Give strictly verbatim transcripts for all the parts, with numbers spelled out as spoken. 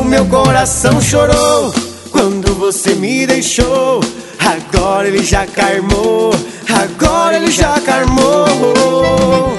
meu coração chorou quando você me deixou. Agora ele já carmou, agora ele já carmou.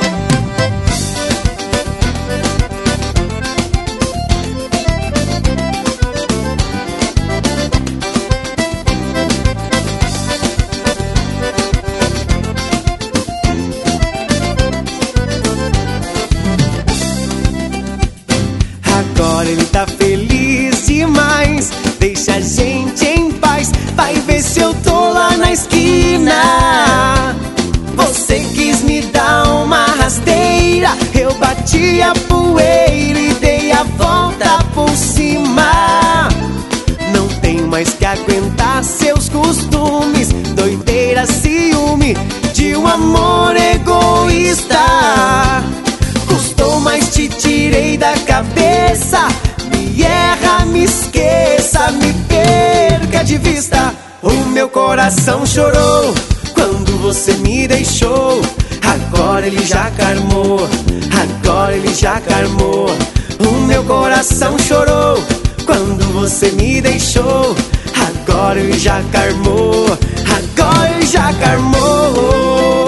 Agora ele tá feliz demais, deixa a gente em paz. Vai ver se eu tô lá na esquina. Você quis me dar uma rasteira, eu bati a poeira e dei a volta por cima. Não tenho mais que aguentar seus costumes, doideira, ciúme de um amor egoísta. Custou, mas te tirei da cabeça. Me erra, me esqueça, me perca de vista. O meu coração chorou quando você me deixou. Agora ele já carmou, agora ele já carmou. O meu coração chorou quando você me deixou. Agora ele já carmou, agora ele já carmou.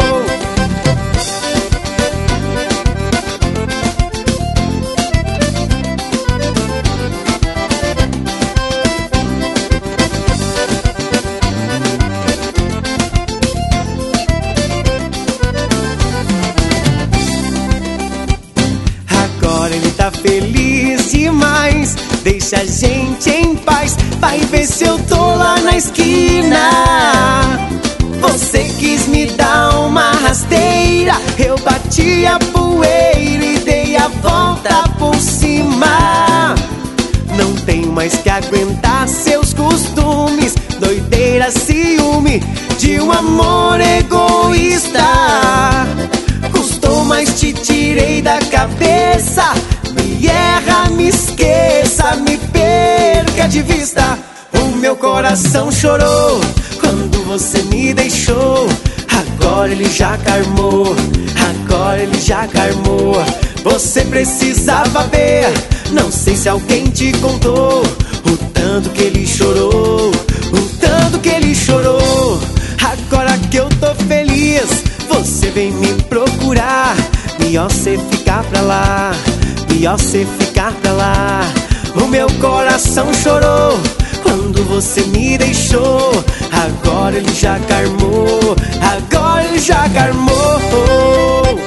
Agora ele tá feliz demais, deixa a gente em paz. Vai ver se eu tô lá na esquina. Você quis me dar uma rasteira, eu bati a poeira e dei a volta por cima. Não tenho mais que aguentar seus costumes, doideira, ciúme de um amor egoísta. Custou, mas te tirei da cabeça. Me erra, me esqueça, me perca de vista. O meu coração chorou quando você me deixou. Agora ele já carmou, agora ele já carmou. Você precisava ver, não sei se alguém te contou, o tanto que ele chorou, o tanto que ele chorou. Agora que eu tô feliz, você vem me procurar. Melhor cê ficar pra lá, melhor cê ficar pra lá. O meu coração chorou quando você me deixou. Agora ele já carmou, agora ele já carmou.